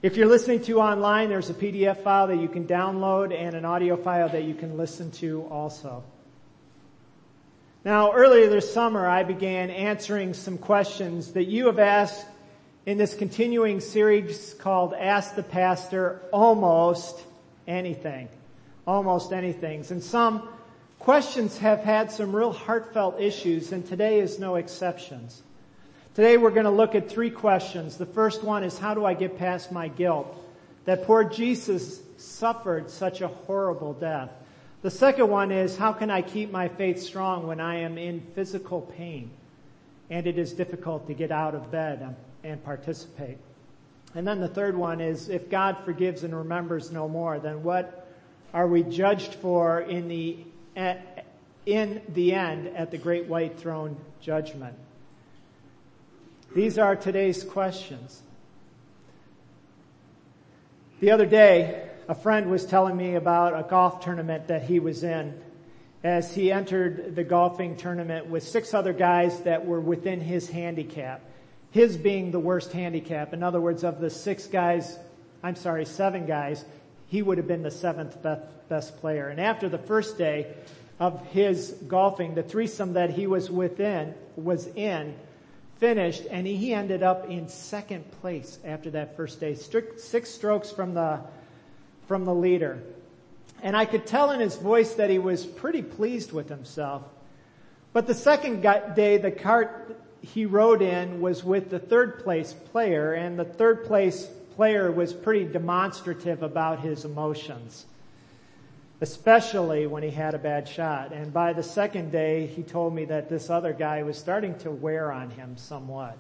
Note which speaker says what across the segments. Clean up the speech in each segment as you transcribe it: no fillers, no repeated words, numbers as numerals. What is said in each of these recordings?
Speaker 1: If you're listening to online, there's a PDF file that you can download and an audio file that you can listen to also. Now, earlier this summer, I began answering some questions that you have asked in this continuing series called Ask the Pastor Almost Anything. Almost anything. And some questions have had some real heartfelt issues, and today is no exceptions. Today we're going to look at 3 questions. The first one is, how do I get past my guilt? That poor Jesus suffered such a horrible death. The second one is, how can I keep my faith strong when I am in physical pain and it is difficult to get out of bed and participate? And then the third one is, if God forgives and remembers no more, then what are we judged for in the end at the great white throne judgment? These are today's questions. The other day, a friend was telling me about a golf tournament that he was in as he entered the golfing tournament with 6 other guys that were within his handicap. His being the worst handicap. In other words, of the 7 guys, he would have been the 7th best player. And after the first day of his golfing, the threesome that he was in, finished, and he ended up in 2nd place after that first day. 6 strokes from the leader. And I could tell in his voice that he was pretty pleased with himself. But the second day, the cart he rode in was with the 3rd place player, and the 3rd place player was pretty demonstrative about his emotions, especially when he had a bad shot. And by the 2nd day, he told me that this other guy was starting to wear on him somewhat.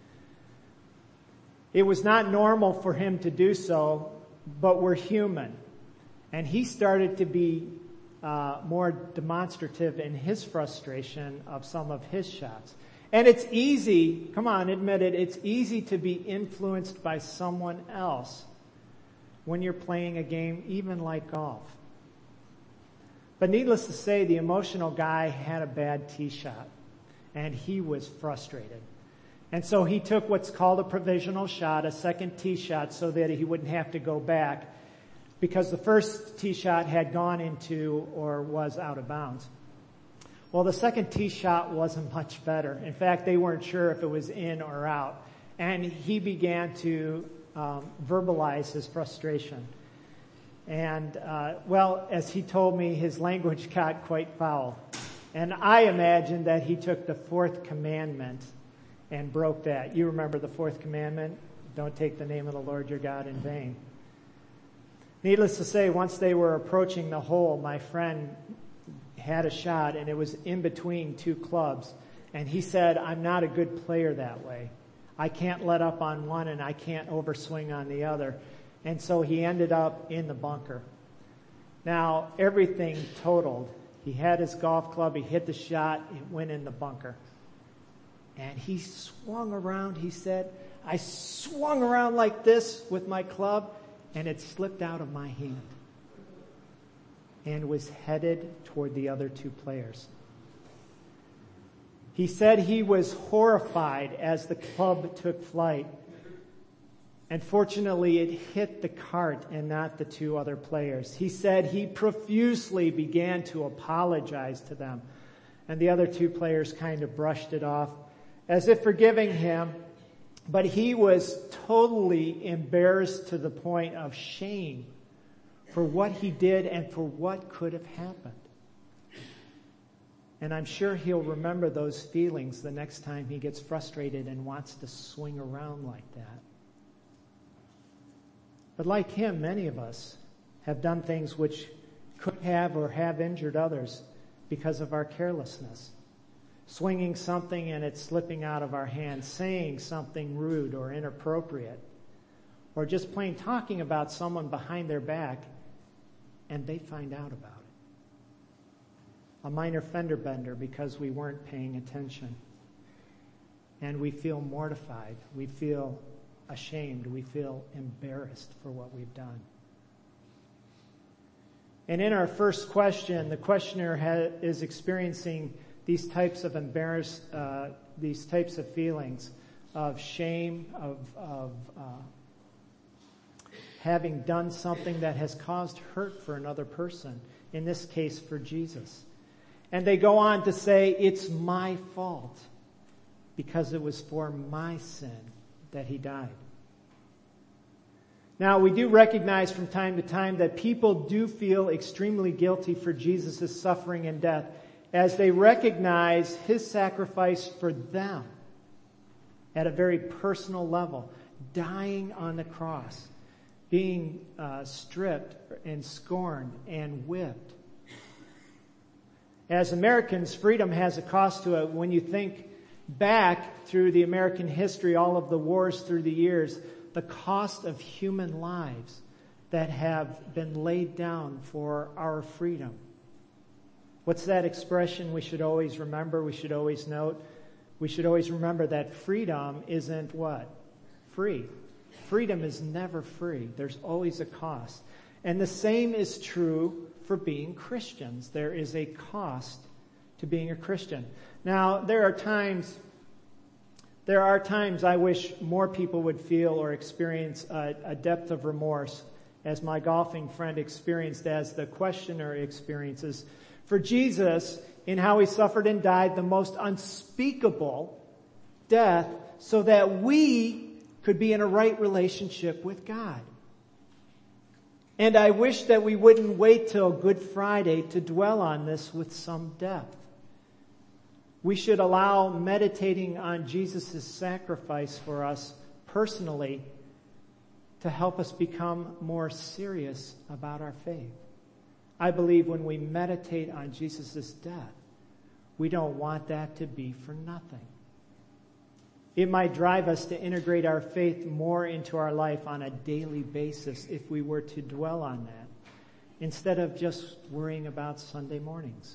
Speaker 1: It was not normal for him to do so, but we're human. And he started to be more demonstrative in his frustration of some of his shots. And it's easy, come on, admit it, it's easy to be influenced by someone else when you're playing a game, even like golf. But needless to say, the emotional guy had a bad tee shot, and he was frustrated. And so he took what's called a provisional shot, a 2nd tee shot, so that he wouldn't have to go back, because the first tee shot had gone into or was out of bounds. Well, the 2nd tee shot wasn't much better. In fact, they weren't sure if it was in or out. And he began to verbalize his frustration. And, as he told me, his language got quite foul. And I imagine that he took the 4th commandment and broke that. You remember the 4th commandment? Don't take the name of the Lord your God in vain. Needless to say, once they were approaching the hole, my friend had a shot, and it was in between 2 clubs. And he said, I'm not a good player that way. I can't let up on one, and I can't overswing on the other. And so he ended up in the bunker. Now, everything totaled. He had his golf club, he hit the shot, it went in the bunker. And he swung around, he said, I swung around like this with my club, and it slipped out of my hand and was headed toward the other 2 players. He said he was horrified as the club took flight. And fortunately, it hit the cart and not the 2 other players. He said he profusely began to apologize to them. And the other 2 players kind of brushed it off as if forgiving him. But he was totally embarrassed to the point of shame for what he did and for what could have happened. And I'm sure he'll remember those feelings the next time he gets frustrated and wants to swing around like that. But like him, many of us have done things which could have or have injured others because of our carelessness. Swinging something and it slipping out of our hands, saying something rude or inappropriate, or just plain talking about someone behind their back and they find out about it. A minor fender bender because we weren't paying attention. And we feel mortified. We feel ashamed. We feel embarrassed for what we've done. And in our first question, the questioner is experiencing these types of these types of feelings of shame, of having done something that has caused hurt for another person, in this case for Jesus. And they go on to say, it's my fault because it was for my sin that he died. Now, we do recognize from time to time that people do feel extremely guilty for Jesus' suffering and death as they recognize his sacrifice for them at a very personal level, dying on the cross, being stripped and scorned and whipped. As Americans, freedom has a cost to it. When you think back through the American history, all of the wars through the years, the cost of human lives that have been laid down for our freedom. What's that expression we should always remember, we should always note? We should always remember that freedom isn't what? Free. Freedom is never free. There's always a cost. And the same is true for being Christians. There is a cost to being a Christian. Now, there are times I wish more people would feel or experience a depth of remorse, as my golfing friend experienced, as the questioner experiences. For Jesus, in how he suffered and died the most unspeakable death so that we could be in a right relationship with God. And I wish that we wouldn't wait till Good Friday to dwell on this with some depth. We should allow meditating on Jesus' sacrifice for us personally to help us become more serious about our faith. I believe when we meditate on Jesus' death, we don't want that to be for nothing. It might drive us to integrate our faith more into our life on a daily basis if we were to dwell on that, instead of just worrying about Sunday mornings.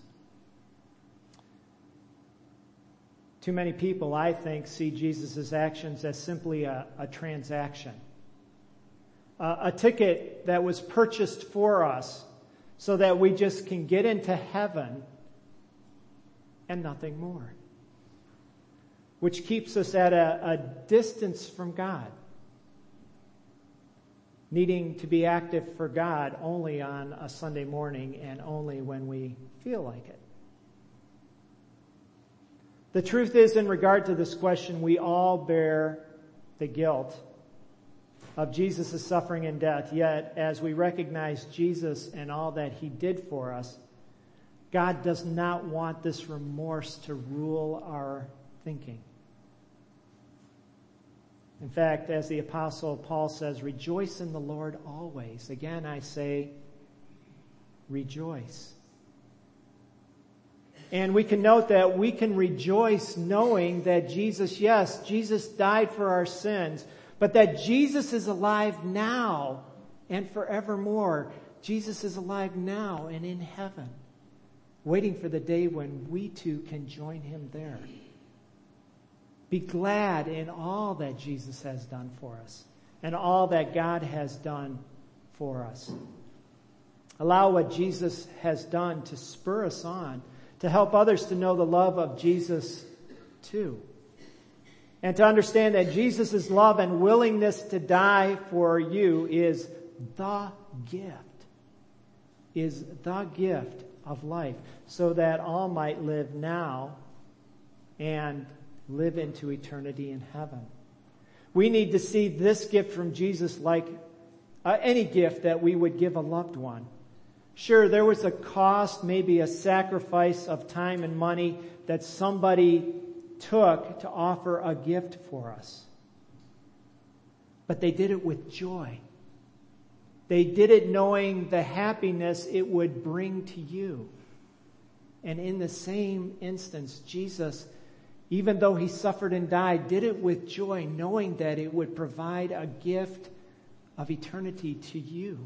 Speaker 1: Too many people, I think, see Jesus' actions as simply a transaction. A ticket that was purchased for us so that we just can get into heaven and nothing more. Which keeps us at a distance from God. Needing to be active for God only on a Sunday morning and only when we feel like it. The truth is, in regard to this question, we all bear the guilt of Jesus' suffering and death. Yet, as we recognize Jesus and all that he did for us, God does not want this remorse to rule our thinking. In fact, as the Apostle Paul says, rejoice in the Lord always. Again, I say, rejoice. And we can note that we can rejoice knowing that Jesus died for our sins, but that Jesus is alive now and forevermore. Jesus is alive now and in heaven, waiting for the day when we too can join him there. Be glad in all that Jesus has done for us and all that God has done for us. Allow what Jesus has done to spur us on, to help others to know the love of Jesus too. And to understand that Jesus' love and willingness to die for you is the gift of life, so that all might live now and live into eternity in heaven. We need to see this gift from Jesus like any gift that we would give a loved one. Sure, there was a cost, maybe a sacrifice of time and money that somebody took to offer a gift for us. But they did it with joy. They did it knowing the happiness it would bring to you. And in the same instance, Jesus, even though he suffered and died, did it with joy, knowing that it would provide a gift of eternity to you.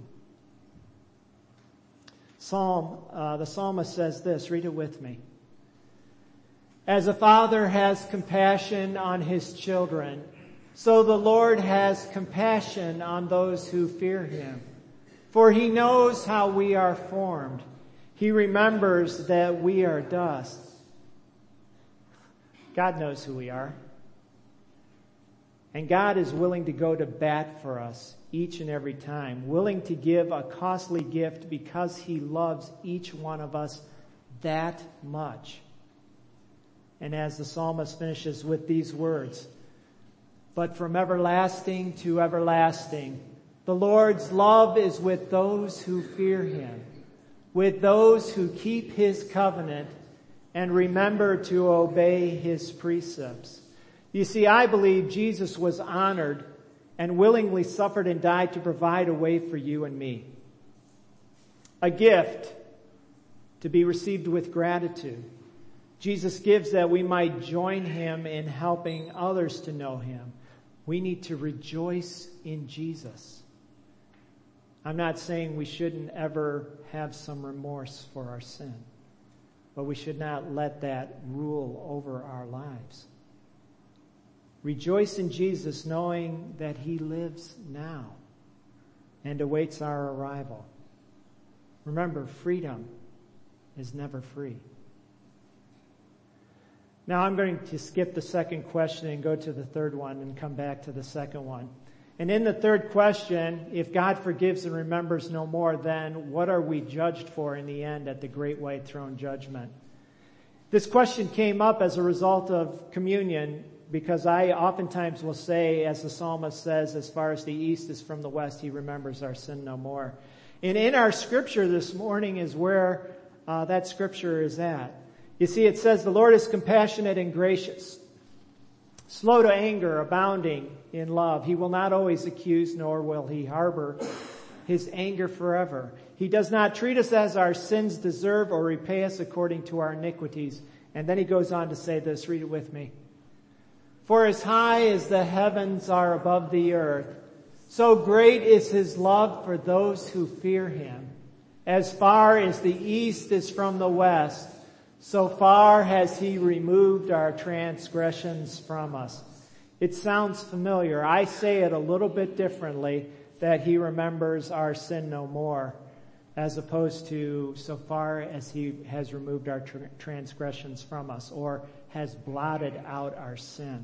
Speaker 1: The psalmist says this, read it with me. As a father has compassion on his children, so the Lord has compassion on those who fear him. For he knows how we are formed. He remembers that we are dust. God knows who we are. And God is willing to go to bat for us each and every time, willing to give a costly gift because He loves each one of us that much. And as the psalmist finishes with these words, "But from everlasting to everlasting, the Lord's love is with those who fear Him, with those who keep His covenant and remember to obey His precepts." You see, I believe Jesus was honored and willingly suffered and died to provide a way for you and me. A gift to be received with gratitude. Jesus gives that we might join Him in helping others to know Him. We need to rejoice in Jesus. I'm not saying we shouldn't ever have some remorse for our sin, but we should not let that rule over our lives. Rejoice in Jesus, knowing that He lives now and awaits our arrival. Remember, freedom is never free. Now I'm going to skip the second question and go to the third one and come back to the second one. And in the third question, if God forgives and remembers no more, then what are we judged for in the end at the great white throne judgment? This question came up as a result of communion, because I oftentimes will say, as the psalmist says, as far as the east is from the west, He remembers our sin no more. And in our scripture this morning is where that scripture is at. You see, it says, "The Lord is compassionate and gracious, slow to anger, abounding in love. He will not always accuse, nor will He harbor His anger forever. He does not treat us as our sins deserve or repay us according to our iniquities." And then he goes on to say this, read it with me. "For as high as the heavens are above the earth, so great is His love for those who fear Him. As far as the east is from the west, so far has He removed our transgressions from us." It sounds familiar. I say it a little bit differently, that He remembers our sin no more, as opposed to so far as He has removed our transgressions from us, or has blotted out our sin.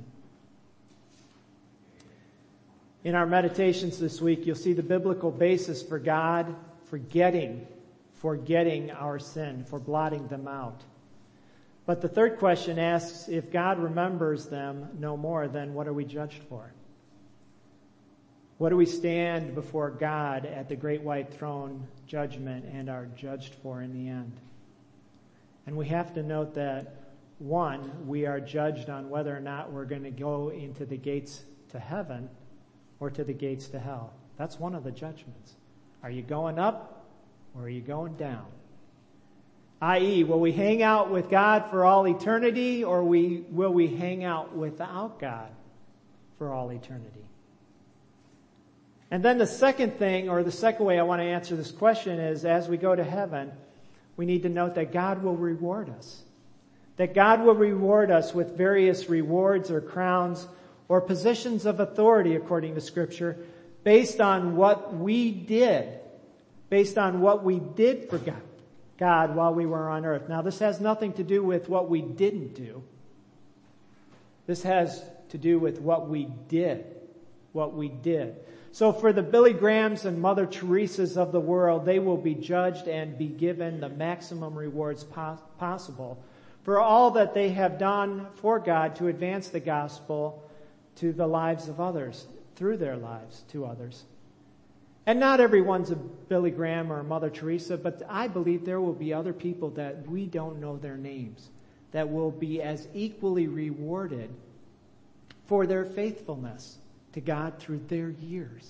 Speaker 1: In our meditations this week, you'll see the biblical basis for God forgetting our sin, for blotting them out. But the third question asks, if God remembers them no more, then what are we judged for? What do we stand before God at the great white throne judgment and are judged for in the end? And we have to note that, one, we are judged on whether or not we're going to go into the gates to heaven or to the gates to hell. That's one of the judgments. Are you going up or are you going down? I.e., will we hang out with God for all eternity, or will we hang out without God for all eternity? And then the second thing, or the second way I want to answer this question is, as we go to heaven, we need to note that God will reward us. That God will reward us with various rewards or crowns or positions of authority, according to Scripture, based on what we did. Based on what we did for God while we were on earth. Now, this has nothing to do with what we didn't do. This has to do with what we did. What we did. So for the Billy Grahams and Mother Teresas of the world, they will be judged and be given the maximum rewards possible for all that they have done for God to advance the gospel to the lives of others, through their lives to others. And not everyone's a Billy Graham or a Mother Teresa, but I believe there will be other people that we don't know their names that will be as equally rewarded for their faithfulness to God through their years.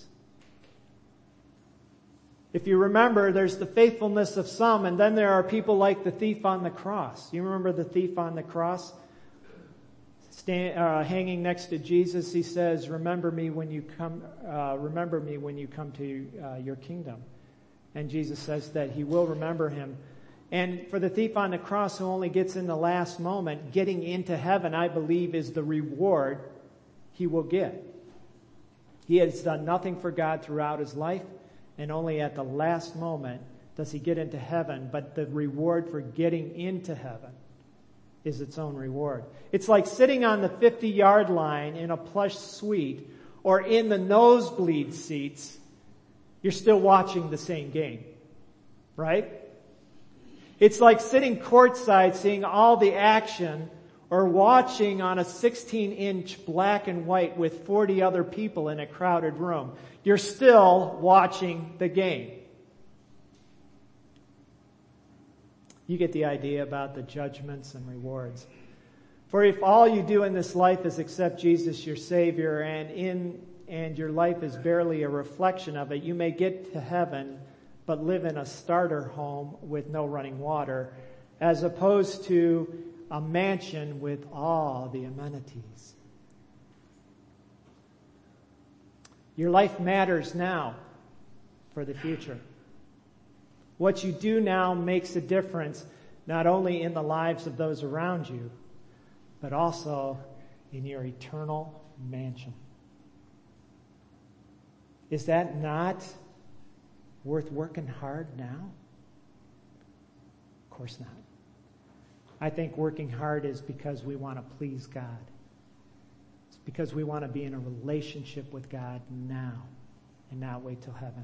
Speaker 1: If you remember, there's the faithfulness of some, and then there are people like the thief on the cross. You remember the thief on the cross? Hanging next to Jesus, he says, remember me when you come to your kingdom. And Jesus says that he will remember him. And for the thief on the cross who only gets in the last moment, getting into heaven, I believe, is the reward he will get. He has done nothing for God throughout his life, and only at the last moment does he get into heaven. But the reward for getting into heaven is its own reward. It's like sitting on the 50-yard line in a plush suite or in the nosebleed seats. You're still watching the same game, right? It's like sitting courtside seeing all the action or watching on a 16-inch black and white with 40 other people in a crowded room. You're still watching the game. You get the idea about the judgments and rewards. For if all you do in this life is accept Jesus your Savior and your life is barely a reflection of it, you may get to heaven but live in a starter home with no running water, as opposed to a mansion with all the amenities. Your life matters now for the future. What you do now makes a difference not only in the lives of those around you, but also in your eternal mansion. Is that not worth working hard now? Of course not. I think working hard is because we want to please God. It's because we want to be in a relationship with God now and not wait till heaven.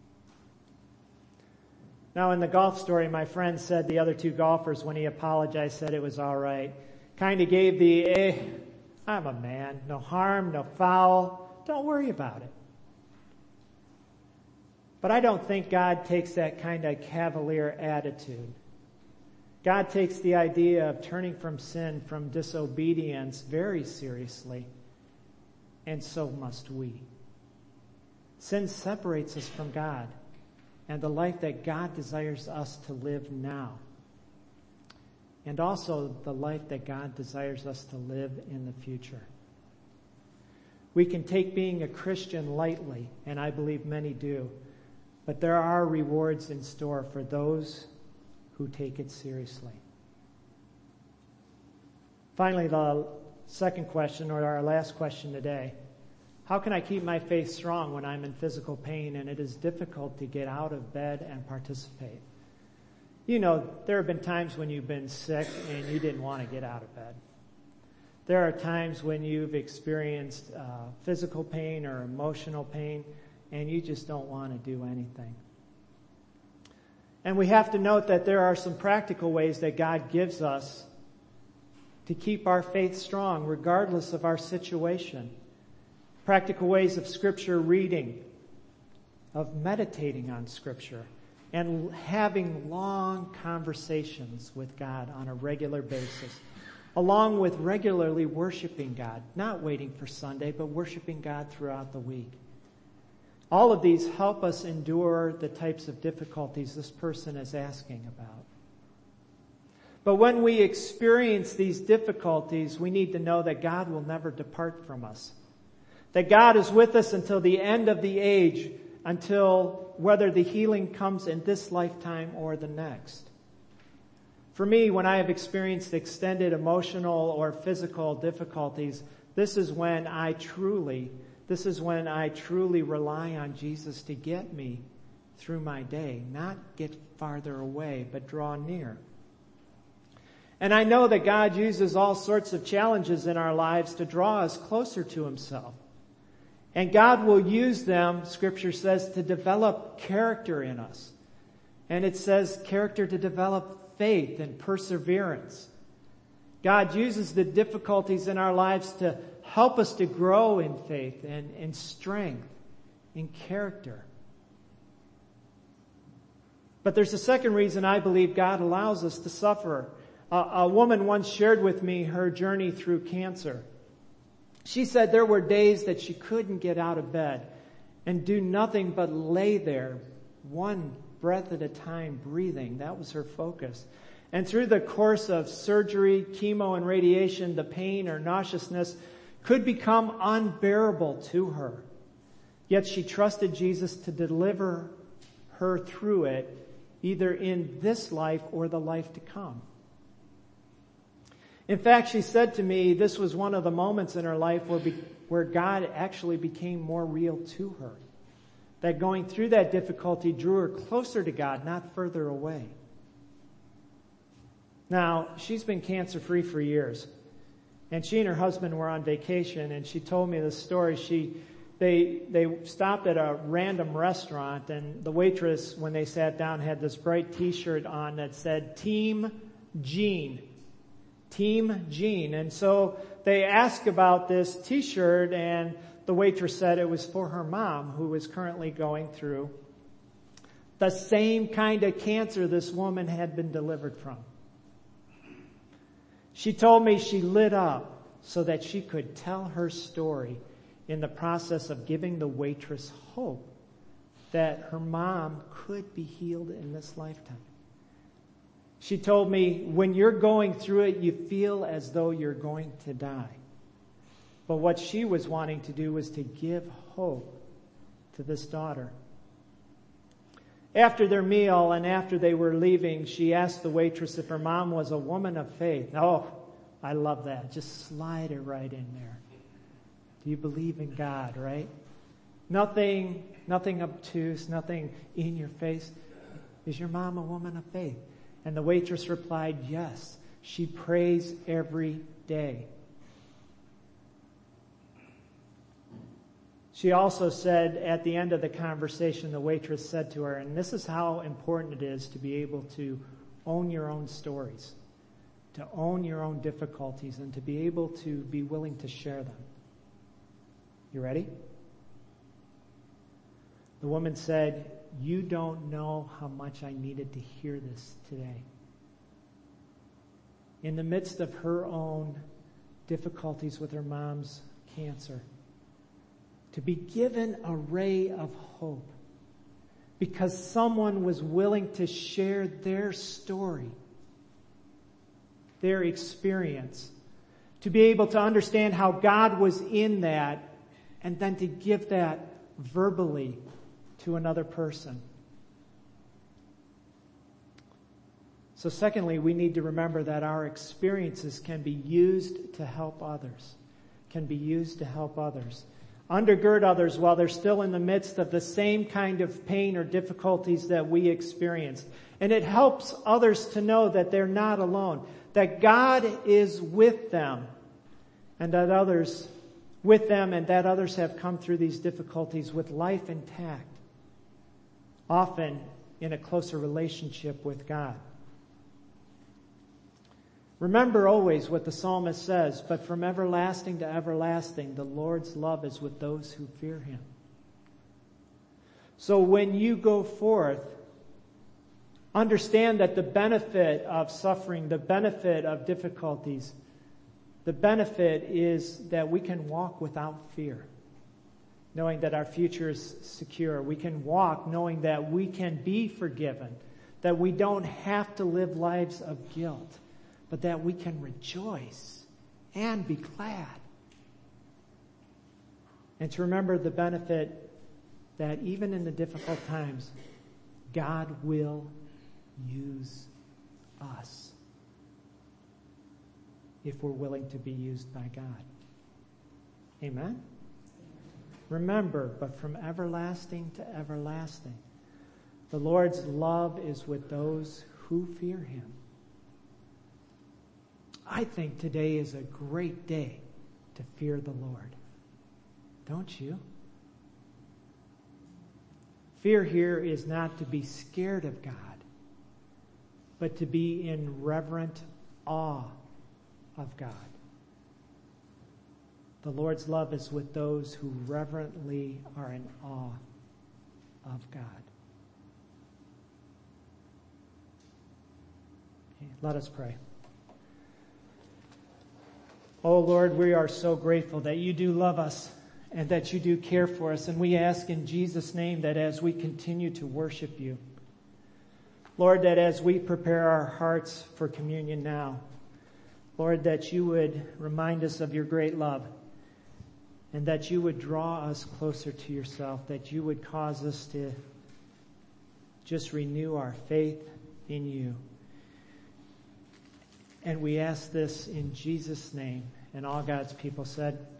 Speaker 1: Now, in the golf story, my friend said the other two golfers, when he apologized, said it was all right. Kind of gave the, I'm a man. No harm, no foul. Don't worry about it. But I don't think God takes that kind of cavalier attitude. God takes the idea of turning from sin, from disobedience, very seriously. And so must we. Sin separates us from God and the life that God desires us to live now. And also the life that God desires us to live in the future. We can take being a Christian lightly, and I believe many do. But there are rewards in store for those who take it seriously. Finally, the second question, or our last question today. How can I keep my faith strong when I'm in physical pain and it is difficult to get out of bed and participate? You know, there have been times when you've been sick and you didn't want to get out of bed. There are times when you've experienced physical pain or emotional pain and you just don't want to do anything. And we have to note that there are some practical ways that God gives us to keep our faith strong regardless of our situation. Practical ways of Scripture reading, of meditating on Scripture, and having long conversations with God on a regular basis, along with regularly worshiping God, not waiting for Sunday, but worshiping God throughout the week. All of these help us endure the types of difficulties this person is asking about. But when we experience these difficulties, we need to know that God will never depart from us. That God is with us until the end of the age, until whether the healing comes in this lifetime or the next. For me, when I have experienced extended emotional or physical difficulties, this is when I truly rely on Jesus to get me through my day, not get farther away, but draw near. And I know that God uses all sorts of challenges in our lives to draw us closer to Himself. And God will use them, Scripture says, to develop character in us. And it says character to develop faith and perseverance. God uses the difficulties in our lives to help us to grow in faith and in strength, in character. But there's a second reason I believe God allows us to suffer. A woman once shared with me her journey through cancer. She said there were days that she couldn't get out of bed and do nothing but lay there, one breath at a time, breathing. That was her focus. And through the course of surgery, chemo, and radiation, the pain or nauseousness could become unbearable to her. Yet she trusted Jesus to deliver her through it, either in this life or the life to come. In fact, she said to me, this was one of the moments in her life where God actually became more real to her. That going through that difficulty drew her closer to God, not further away. Now, she's been cancer-free for years. And she and her husband were on vacation, and she told me this story. They stopped at a random restaurant, and the waitress, when they sat down, had this bright t-shirt on that said, Team Jean. Team Jean. And so they asked about this t-shirt, and the waitress said it was for her mom, who was currently going through the same kind of cancer this woman had been delivered from. She told me she lit up so that she could tell her story in the process of giving the waitress hope that her mom could be healed in this lifetime. She told me, when you're going through it, you feel as though you're going to die. But what she was wanting to do was to give hope to this daughter. After their meal and after they were leaving, she asked the waitress if her mom was a woman of faith. Oh, I love that. Just slide it right in there. Do you believe in God, right? Nothing obtuse, nothing in your face. Is your mom a woman of faith? And the waitress replied, yes. She prays every day. She also said at the end of the conversation, the waitress said to her, and this is how important it is to be able to own your own stories, to own your own difficulties, and to be able to be willing to share them. You ready? The woman said, you don't know how much I needed to hear this today. In the midst of her own difficulties with her mom's cancer, to be given a ray of hope because someone was willing to share their story, their experience, to be able to understand how God was in that, and then to give that verbally to another person. So secondly, we need to remember that our experiences can be used to help others, Undergird others while they're still in the midst of the same kind of pain or difficulties that we experienced. And it helps others to know that they're not alone, that God is with them, and that others have come through these difficulties with life intact, often in a closer relationship with God. Remember always what the psalmist says, but from everlasting to everlasting, the Lord's love is with those who fear Him. So when you go forth, understand that the benefit of suffering, the benefit of difficulties, the benefit is that we can walk without fear, knowing that our future is secure. We can walk knowing that we can be forgiven, that we don't have to live lives of guilt, but that we can rejoice and be glad. And to remember the benefit that even in the difficult times, God will use us if we're willing to be used by God. Amen? Remember, but from everlasting to everlasting, the Lord's love is with those who fear Him. I think today is a great day to fear the Lord. Don't you? Fear here is not to be scared of God, but to be in reverent awe of God. The Lord's love is with those who reverently are in awe of God. Okay, let us pray. Oh Lord, we are so grateful that you do love us and that you do care for us. And we ask in Jesus' name that as we continue to worship you, Lord, that as we prepare our hearts for communion now, Lord, that you would remind us of your great love and that you would draw us closer to yourself, that you would cause us to just renew our faith in you. And we ask this in Jesus' name. And all God's people said,